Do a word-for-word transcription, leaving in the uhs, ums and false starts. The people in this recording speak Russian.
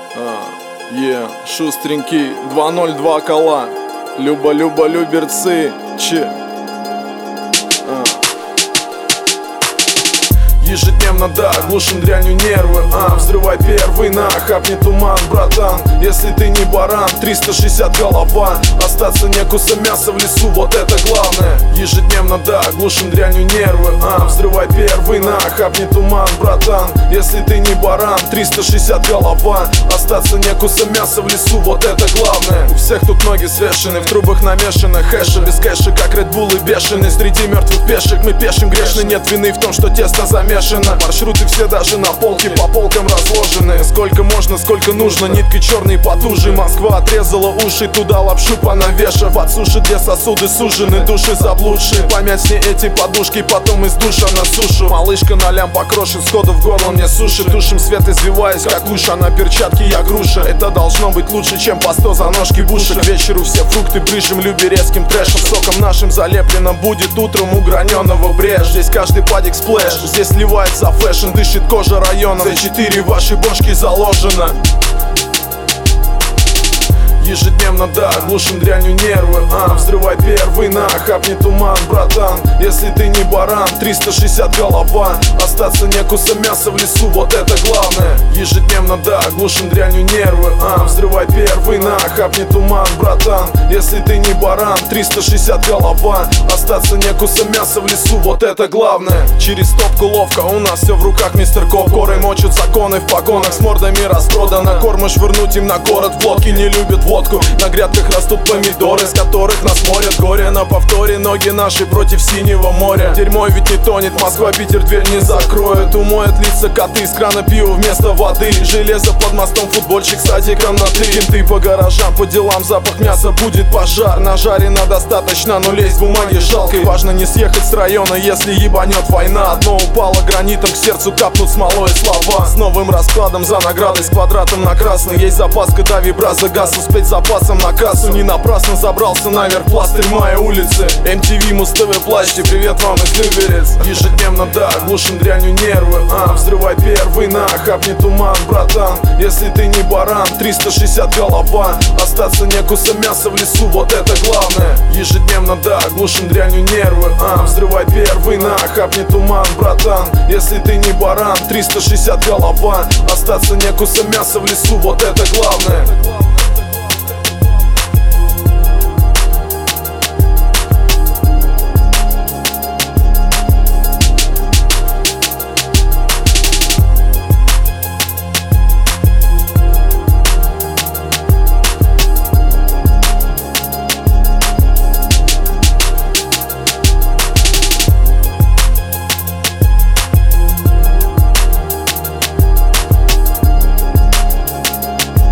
Е, шустренький, два ноль два кола. Люба-люба, люберцы, че. А. Ежедневно, да, глушим дрянью нервы, а взрывай первый, на, хапни туман, братан. Если ты не баран, триста шестьдесят голова. Остаться некуса мяса в лесу, вот это главное. Ежедневно, да, глушим дрянью нервы, а взрывай первый, на, хапни туман, братан. Если ты не баран, триста шестьдесят голова. Остаться некуса мяса в лесу, вот это главное. У всех тут ноги свешены, в трубах намешаны хэши. Без кэша, как редбулы бешеные. Среди мертвых пешек мы пешим грешны. Нет вины в том, что тесто замешано. Маршруты все даже на полке по полкам разложены. Сколько можно, сколько нужно, ниткой черной потуже. Москва отрезала уши, туда лапшу понавешав. Отсушит две сосуды сужены, души заблудшие. Помять с ней эти подушки, потом из душа на сушу. Малышка на лям покрошит, сходу в горло мне суши. Душим свет, извиваясь, как уша, на перчатки я груша. Это должно быть лучше, чем по сто за ножки бушек. К вечеру все фрукты брыжем, люби резким трэшем. Соком нашим залеплено будет утром у граненого брешь. Здесь каждый падик сплэш, здесь сливается фэшн, дышит кожа района. Зэ четыре вашей бошки заложено. Ежедневно, да, глушим дрянью нервы, а взрывай первый, на, хапни туман, братан. Если ты не баран, триста шестьдесят голова. Остаться некуса мяса в лесу, вот это главное. Ежедневно, да, глушим дрянью нервы, а взрывай первый, на, хапни туман, братан. Если ты не баран, триста шестьдесят голова. Остаться некуса мяса в лесу, вот это главное. Через топку ловко, у нас все в руках, мистер Коп. Коры мочат законы в погонах, с мордами распродано. Корма швырнуть им на город, в лодке не любят водку. На грядках растут помидоры, с которых нас морят горе. На повторе ноги наши против синего моря. Дерьмо ведь не тонет, Москва, Питер дверь не закроет. Умоет лица коты, из крана пиво вместо воды. Железо под мостом, футбольщик садиком на ты. Кенты по гаражам, по делам, запах мяса, будет пожар. Нажарено достаточно, но лезть бумаги жалко. И важно не съехать с района, если ебанет война. Дно упало гранитом, к сердцу капнут смолой слова. С новым раскладом за наградой, с квадратом на красный. Есть запаска, да, вибра за газ, успеть запасом на кассу. Не напрасно забрался наверх, пластырь моей улицы. эм ти ви, Муз-ТВ, плачьте, привет вам из Люберец. Ежедневно, да, глушим дрянью нервы, а взрывай первый, на, хапни туман, братан. Если ты не баран, триста шестьдесят голова. Остаться некуса мяса в лесу, вот это главное. Ежедневно, да, глушим дрянью нервы, а взрывай первый, на, хапни туман, братан. Если ты не баран, триста шестьдесят голова. Остаться некуса мяса в лесу, вот это главное.